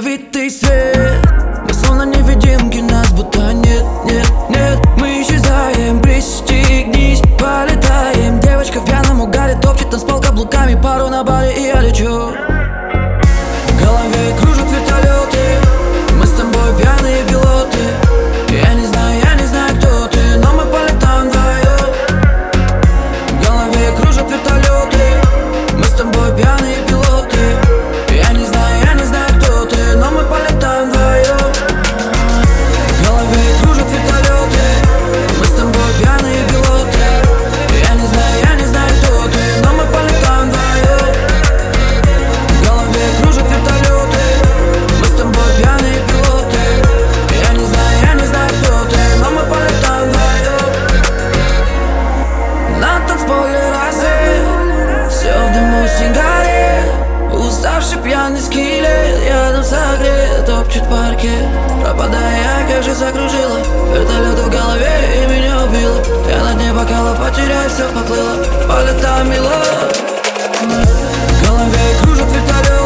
ядовитый свет. Мы словно невидимки, нас будто нет, нет, нет. Мы исчезаем, пристегнись, полетаем. Девочка в пьяном угаре топчет танцпол каблуками. Пару на баре и я лечу. В голове кружат вертолеты. Мы с тобой пьяные пилоты. Я не знаю, кто ты, но мы полетаем вдвоем. В голове кружат вертолеты. Мы с тобой пьяные пилоты. Я не знаю, кто ты, но мы полетаем вдвоем. В голове кружат вертолеты. Мы с тобой пьяные пилоты. Я не знаю, кто ты, но мы полетаем вдвоем. В голове кружат вертолеты. Мы с тобой пьяные пилоты. Я не знаю, кто ты, но мы полетаем вдвоем. На танцполе рассвет, все в дыму сигарет. Уставший пьяный скелет рядом согрет, топчет паркет. Пропадая, как же закружила. Вертолеты в голове и меня убило. Я на дне бокала потеряю, все поплыло. Полетаем, мило. В голове кружат вертолеты.